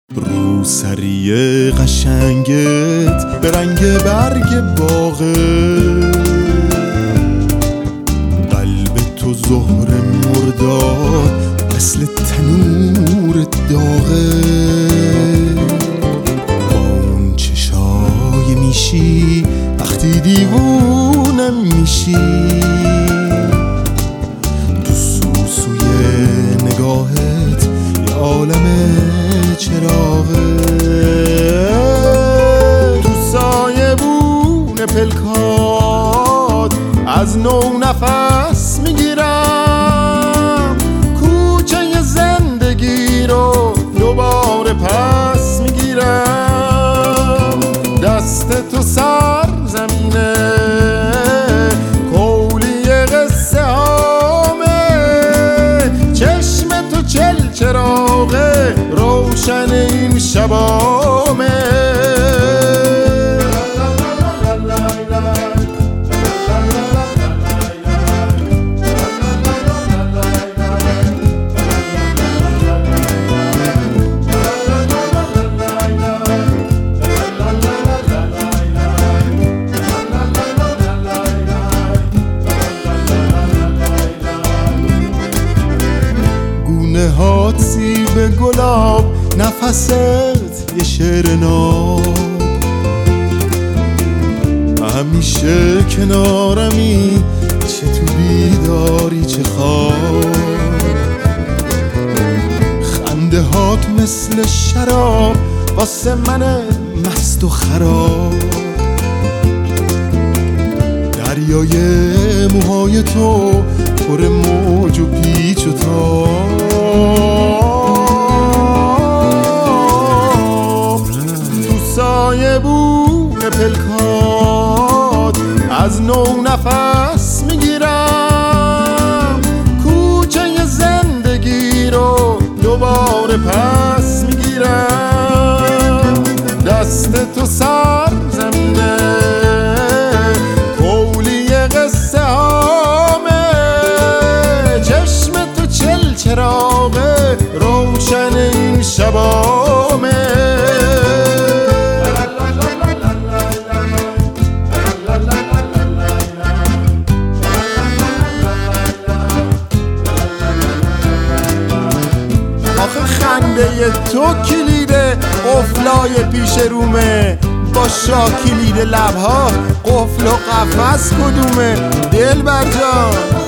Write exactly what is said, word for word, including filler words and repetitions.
روسری قشنگت به رنگ برگ باغه، قلب تو زهر مرداد مثل تنور داغه. با اون چشای میشی وقتی دیوونم میشی، تو سوسوی نگاهت یه عالم چراغه. تو سایبون پلکات از نو نفس میگیرم، کوچه زندگی رو دوباره پس میگیرم. دست تو سر زمینه کولی قصه هامه، چشم تو چل چراغه روشن این شبامه. گونه هات سیب گلاب، نفست یه شعر ناب، همیشه کنارمی چه تو بیداری چه خواب. خنده هات مثل شراب واسه من مست و خراب. دریای موهای تو پر موج و پیچ و تاب. تو سایبون پلکات از نو نفس میگیرم، کوچه زندگی رو دوباره پس میگیرم. دست تو سر زمینه کولی قصه هامه، چشم تو چل چراغه روشن این شبامه. آخه خنده تو کلیده قفلای پیش رومه، با شا کلید لبها قفل و قفس کدومه؟ دلبر جان